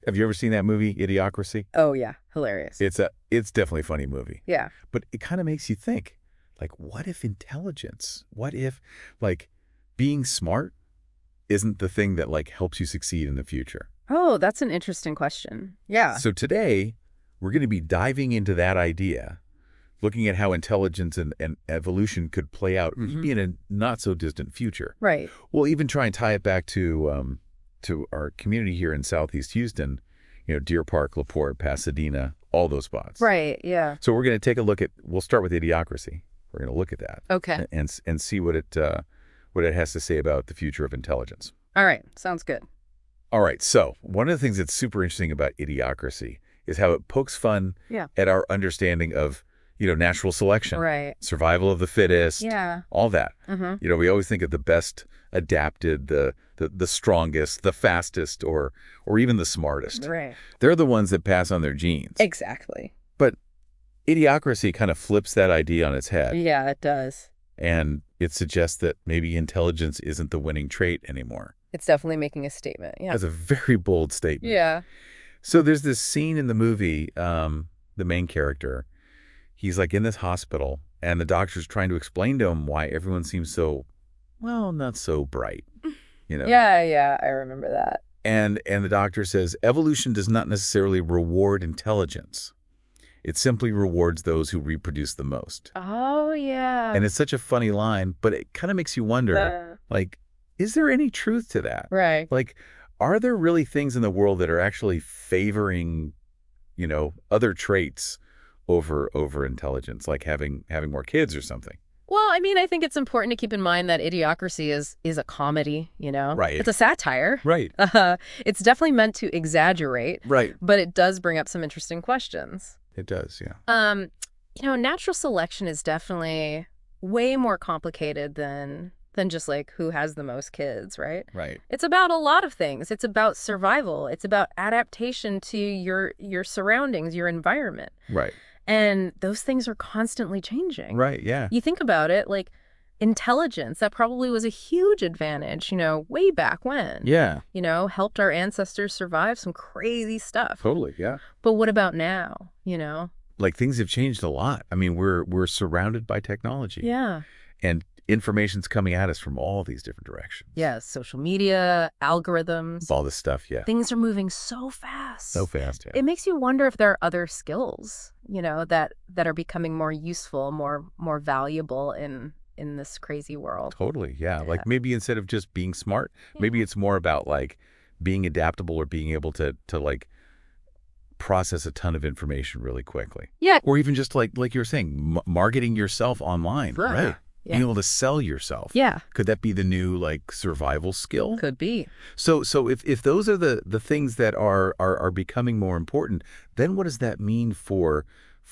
Have you ever seen that movie, Idiocracy? Oh, yeah. Hilarious. It's definitely a funny movie. Yeah. But it kind of makes you think, like, what if intelligence, what if, like, being smart isn't the thing that, like, helps you succeed in the future? Oh, that's an interesting question. Yeah. So today, we're going to be diving into that idea, looking at how intelligence and evolution could play out maybe in a not-so-distant future. Right. We'll even try and tie it back to our community here in Southeast Houston, Deer Park, LaPorte, Pasadena, all those spots. Right. Yeah. So we're going to take a look at, we'll start with Idiocracy. We're going to look at that. Okay. And see what it has to say about the future of intelligence. All right. Sounds good. All right. So one of the things that's super interesting about Idiocracy is how it pokes fun Yeah. at our understanding of, natural selection, Right. survival of the fittest, Yeah. all that. Mm-hmm. We always think of the best adapted, the strongest, the fastest, or even the smartest. Right. They're the ones that pass on their genes. Exactly. But Idiocracy kind of flips that idea on its head. Yeah, it does. And it suggests that maybe intelligence isn't the winning trait anymore. It's definitely making a statement. Yeah. That's a very bold statement. Yeah. So there's this scene in the movie, the main character, he's like in this hospital, and the doctor's trying to explain to him why everyone seems so, well, not so bright, Yeah, I remember that. And the doctor says, evolution does not necessarily reward intelligence. It simply rewards those who reproduce the most. Oh, yeah. And it's such a funny line, but it kind of makes you wonder, like, is there any truth to that? Right. Like, are there really things in the world that are actually favoring, other traits over intelligence, like having more kids or something? Well, I mean, I think it's important to keep in mind that Idiocracy is a comedy, Right. It's a satire. Right. It's definitely meant to exaggerate. Right. But it does bring up some interesting questions. It does, yeah. Natural selection is definitely way more complicated than just like who has the most kids, right? Right. It's about a lot of things. It's about survival. It's about adaptation to your surroundings, your environment. Right. And those things are constantly changing. Right, yeah. You think about it, like intelligence, that probably was a huge advantage, way back when. Yeah. Helped our ancestors survive some crazy stuff. Totally, yeah. But what about now, Like, things have changed a lot. I mean, we're surrounded by technology. Yeah. And information's coming at us from all these different directions. Yeah, social media, algorithms. All this stuff, yeah. Things are moving so fast. So fast, yeah. It makes you wonder if there are other skills, that are becoming more useful, more valuable in this crazy world. Totally, yeah. Like, maybe instead of just being smart, maybe it's more about, like, being adaptable or being able to like, process a ton of information really quickly. Yeah. Or even just like you were saying, marketing yourself online, Sure. right? Yeah. Being able to sell yourself. Yeah. Could that be the new, like, survival skill? Could be. So if those are the things that are becoming more important, then what does that mean for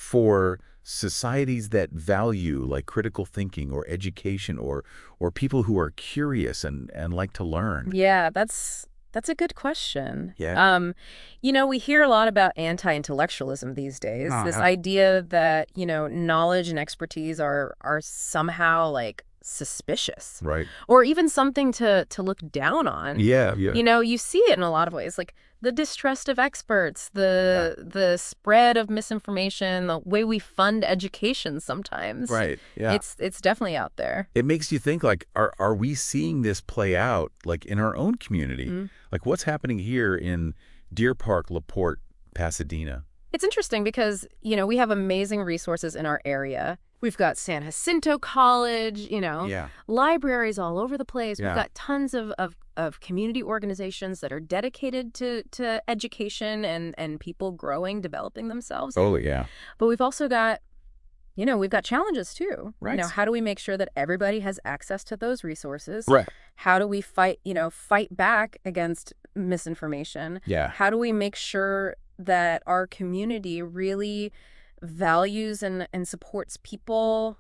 societies that value, like, critical thinking or education or people who are curious and like to learn? Yeah, that's a good question. Yeah. We hear a lot about anti-intellectualism these days. This idea that, knowledge and expertise are somehow, like, suspicious. Right. Or even something to look down on. Yeah. You see it in a lot of ways, like the distrust of experts, the spread of misinformation, the way we fund education sometimes. Right. Yeah. It's definitely out there. It makes you think, like, are we seeing this play out, like, in our own community? Mm-hmm. Like, what's happening here in Deer Park, LaPorte, Pasadena? It's interesting because, we have amazing resources in our area. We've got San Jacinto College, libraries all over the place. Yeah. We've got tons of community organizations that are dedicated to education and people growing, developing themselves. Oh, yeah. But we've also got, we've got challenges too. Right. How do we make sure that everybody has access to those resources? Right. How do we fight back against misinformation? Yeah. How do we make sure that our community really values and supports people,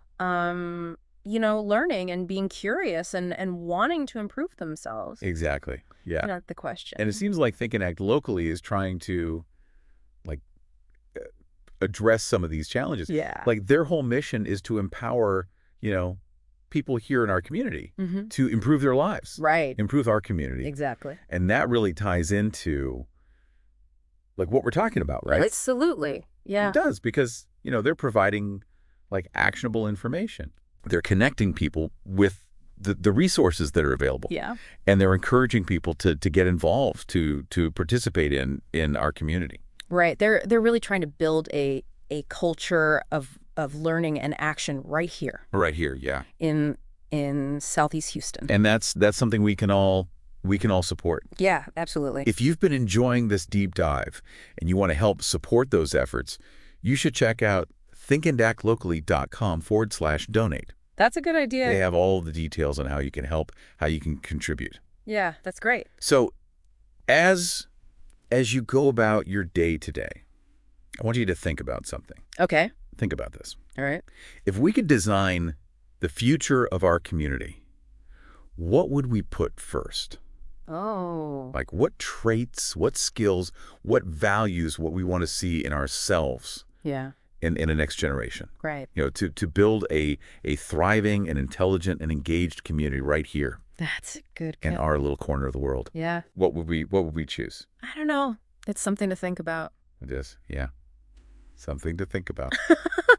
learning and being curious and wanting to improve themselves? Exactly. Yeah. That's the question. And it seems like Think and Act Locally is trying to, like, address some of these challenges. Yeah. Like, their whole mission is to empower, people here in our community to improve their lives. Right. Improve our community. Exactly. And that really ties into like what we're talking about, right? Absolutely. Yeah. It does, because, they're providing like actionable information. They're connecting people with the resources that are available. Yeah. And they're encouraging people to get involved, to participate in our community. Right. They're really trying to build a culture of learning and action right here. Right here, yeah. In Southeast Houston. And that's something we can all support. Yeah, absolutely. If you've been enjoying this deep dive and you want to help support those efforts, you should check out thinkandactlocally.com/donate. That's a good idea. They have all the details on how you can help, how you can contribute. Yeah, that's great. So as you go about your day today, I want you to think about something. Okay. Think about this. All right. If we could design the future of our community, what would we put first? Oh. Like what traits, what skills, what values, what we want to see in ourselves Yeah. in the next generation? Right. To build a thriving and intelligent and engaged community right here That's a good in our little corner of the world. Yeah. What would we choose? I don't know. It's something to think about. It is, yeah. Something to think about.